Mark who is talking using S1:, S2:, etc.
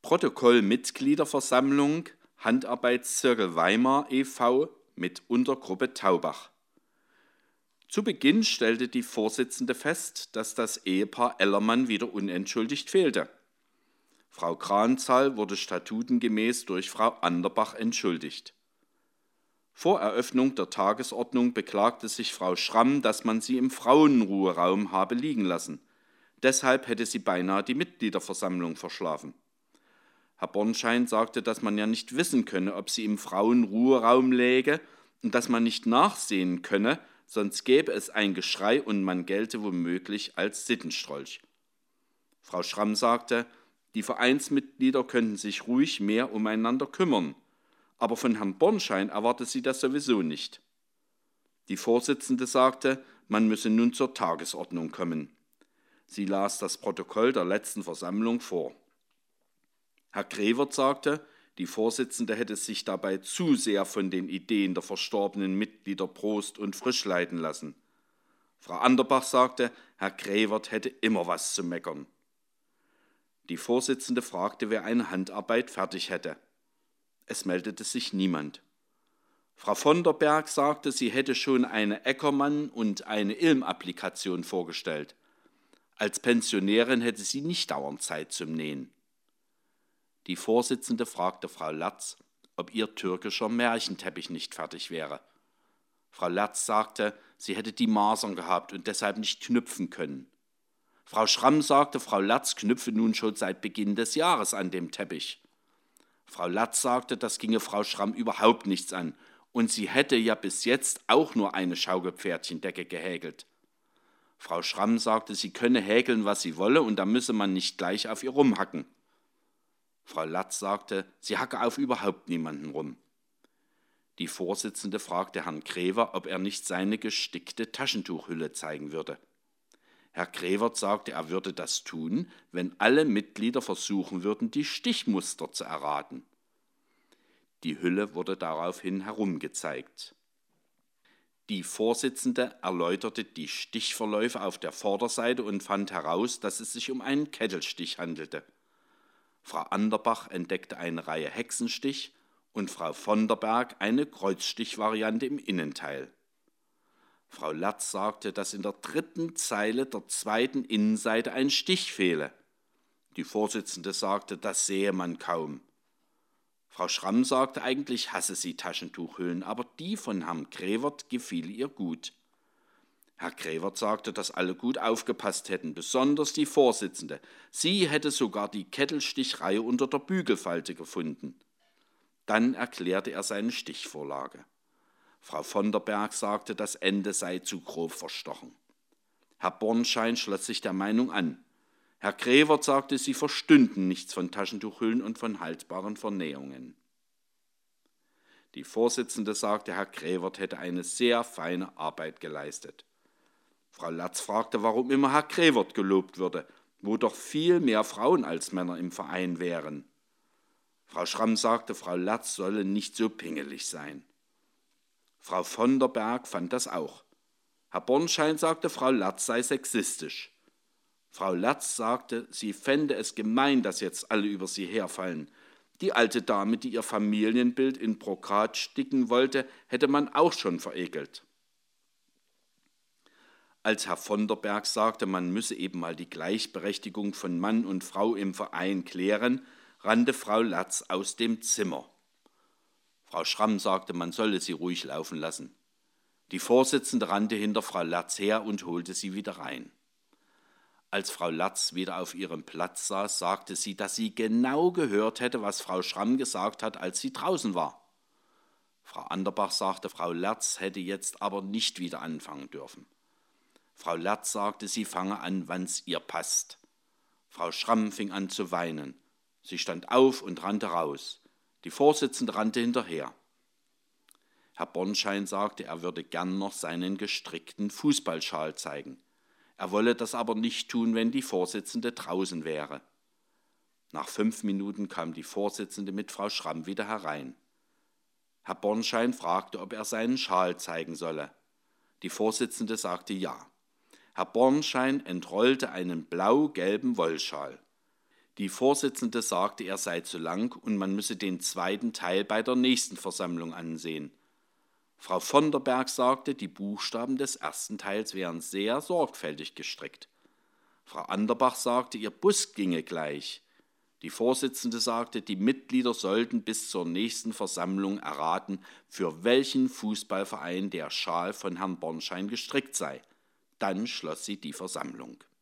S1: Protokoll Mitgliederversammlung Handarbeitszirkel Weimar e.V. mit Untergruppe Taubach. Zu Beginn stellte die Vorsitzende fest, dass das Ehepaar Ellermann wieder unentschuldigt fehlte. Frau Kranzahl wurde statutengemäß durch Frau Anderbach entschuldigt. Vor Eröffnung der Tagesordnung beklagte sich Frau Schramm, dass man sie im Frauenruheraum habe liegen lassen. Deshalb hätte sie beinahe die Mitgliederversammlung verschlafen. Herr Bornschein sagte, dass man ja nicht wissen könne, ob sie im Frauenruheraum läge und dass man nicht nachsehen könne, sonst gäbe es ein Geschrei und man gelte womöglich als Sittenstrolch. Frau Schramm sagte, die Vereinsmitglieder könnten sich ruhig mehr umeinander kümmern, aber von Herrn Bornschein erwarte sie das sowieso nicht. Die Vorsitzende sagte, man müsse nun zur Tagesordnung kommen. Sie las das Protokoll der letzten Versammlung vor. Herr Grewert sagte, die Vorsitzende hätte sich dabei zu sehr von den Ideen der verstorbenen Mitglieder Prost und Frisch leiten lassen. Frau Anderbach sagte, Herr Grewert hätte immer was zu meckern. Die Vorsitzende fragte, wer eine Handarbeit fertig hätte. Es meldete sich niemand. Frau von der Berg sagte, sie hätte schon eine Eckermann- und eine Ilm-Applikation vorgestellt. Als Pensionärin hätte sie nicht dauernd Zeit zum Nähen. Die Vorsitzende fragte Frau Latz, ob ihr türkischer Märchenteppich nicht fertig wäre. Frau Latz sagte, sie hätte die Masern gehabt und deshalb nicht knüpfen können. Frau Schramm sagte, Frau Latz knüpfe nun schon seit Beginn des Jahres an dem Teppich. Frau Latz sagte, das ginge Frau Schramm überhaupt nichts an und sie hätte ja bis jetzt auch nur eine Schaukelpferdchendecke gehäkelt. Frau Schramm sagte, sie könne häkeln, was sie wolle und da müsse man nicht gleich auf ihr rumhacken. Frau Latz sagte, sie hacke auf überhaupt niemanden rum. Die Vorsitzende fragte Herrn Grever, ob er nicht seine gestickte Taschentuchhülle zeigen würde. Herr Grewert sagte, er würde das tun, wenn alle Mitglieder versuchen würden, die Stichmuster zu erraten. Die Hülle wurde daraufhin herumgezeigt. Die Vorsitzende erläuterte die Stichverläufe auf der Vorderseite und fand heraus, dass es sich um einen Kettelstich handelte. Frau Anderbach entdeckte eine Reihe Hexenstich und Frau von der Berg eine Kreuzstichvariante im Innenteil. Frau Latz sagte, dass in der 3. Zeile der 2. Innenseite ein Stich fehle. Die Vorsitzende sagte, das sehe man kaum. Frau Schramm sagte, eigentlich hasse sie Taschentuchhüllen, aber die von Herrn Grewert gefiel ihr gut. Herr Grewert sagte, dass alle gut aufgepasst hätten, besonders die Vorsitzende. Sie hätte sogar die Kettelstichreihe unter der Bügelfalte gefunden. Dann erklärte er seine Stichvorlage. Frau von der Berg sagte, das Ende sei zu grob verstochen. Herr Bornschein schloss sich der Meinung an. Herr Grewert sagte, sie verstünden nichts von Taschentuchhüllen und von haltbaren Vernähungen. Die Vorsitzende sagte, Herr Grewert hätte eine sehr feine Arbeit geleistet. Frau Latz fragte, warum immer Herr Grewert gelobt würde, wo doch viel mehr Frauen als Männer im Verein wären. Frau Schramm sagte, Frau Latz solle nicht so pingelig sein. Frau von der Berg fand das auch. Herr Bornschein sagte, Frau Latz sei sexistisch. Frau Latz sagte, sie fände es gemein, dass jetzt alle über sie herfallen. Die alte Dame, die ihr Familienbild in Brokat sticken wollte, hätte man auch schon verekelt. Als Herr von der Berg sagte, man müsse eben mal die Gleichberechtigung von Mann und Frau im Verein klären, rannte Frau Latz aus dem Zimmer. Frau Schramm sagte, man solle sie ruhig laufen lassen. Die Vorsitzende rannte hinter Frau Latz her und holte sie wieder rein. Als Frau Latz wieder auf ihrem Platz saß, sagte sie, dass sie genau gehört hätte, was Frau Schramm gesagt hat, als sie draußen war. Frau Anderbach sagte, Frau Latz hätte jetzt aber nicht wieder anfangen dürfen. Frau Latz sagte, sie fange an, wann's ihr passt. Frau Schramm fing an zu weinen. Sie stand auf und rannte raus. Die Vorsitzende rannte hinterher. Herr Bornschein sagte, er würde gern noch seinen gestrickten Fußballschal zeigen. Er wolle das aber nicht tun, wenn die Vorsitzende draußen wäre. Nach 5 Minuten kam die Vorsitzende mit Frau Schramm wieder herein. Herr Bornschein fragte, ob er seinen Schal zeigen solle. Die Vorsitzende sagte ja. Herr Bornschein entrollte einen blau-gelben Wollschal. Die Vorsitzende sagte, er sei zu lang und man müsse den zweiten Teil bei der nächsten Versammlung ansehen. Frau von der Berg sagte, die Buchstaben des ersten Teils wären sehr sorgfältig gestrickt. Frau Anderbach sagte, ihr Bus ginge gleich. Die Vorsitzende sagte, die Mitglieder sollten bis zur nächsten Versammlung erraten, für welchen Fußballverein der Schal von Herrn Bornschein gestrickt sei. Dann schloss sie die Versammlung.